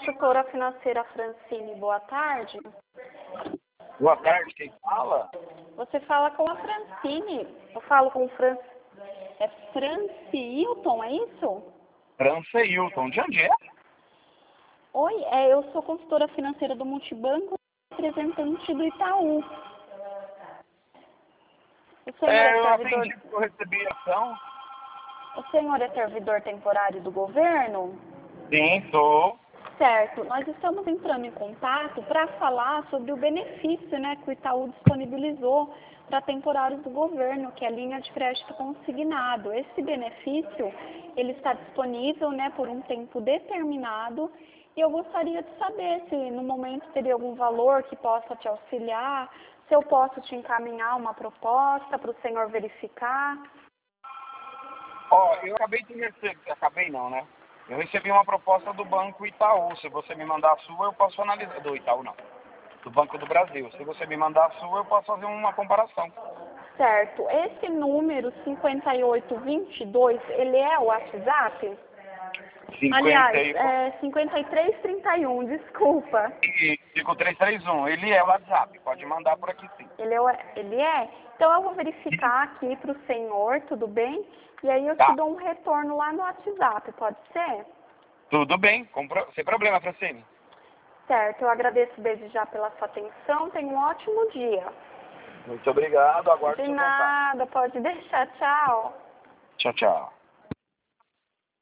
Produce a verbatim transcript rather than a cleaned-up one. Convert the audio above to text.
consultora financeira Francine, boa tarde. Boa tarde, quem fala? Você fala com a Francine. Eu falo com o Fran... É Francilton, é isso? Francilton, de onde é? Oi, é, eu sou consultora financeira do Multibanco, representante do Itaú. O senhor é, É, eu servidor... atendi porque eu recebi a ação. O senhor é servidor temporário do governo? Sim, sou. Certo. Nós estamos entrando em contato para falar sobre o benefício, né, que o Itaú disponibilizou para temporários do governo, que é a linha de crédito consignado. Esse benefício, ele está disponível, né, por um tempo determinado, e eu gostaria de saber se no momento teria algum valor que possa te auxiliar, se eu posso te encaminhar uma proposta para o senhor verificar. Ó, eu acabei de receber, acabei não, né? Eu recebi uma proposta do Banco Itaú. Se você me mandar a sua, eu posso analisar. Do Itaú, não. Do Banco do Brasil. Se você me mandar a sua, eu posso fazer uma comparação. Certo. Esse número cinquenta e oito vinte e dois, ele é o WhatsApp? Aliás, é cinquenta e três trinta e um, desculpa. E cinco três três um, ele é o WhatsApp. Pode mandar por aqui, sim. Ele é? o- Ele é? Então eu vou verificar aqui para o senhor, tudo bem? E aí eu Tá. te dou um retorno lá no WhatsApp, pode ser? Tudo bem, com pro- sem problema, Francine. Certo, eu agradeço desde já pela sua atenção, tenha um ótimo dia. Muito obrigado, aguardo De seu contato. nada, pode deixar, tchau. Tchau, tchau.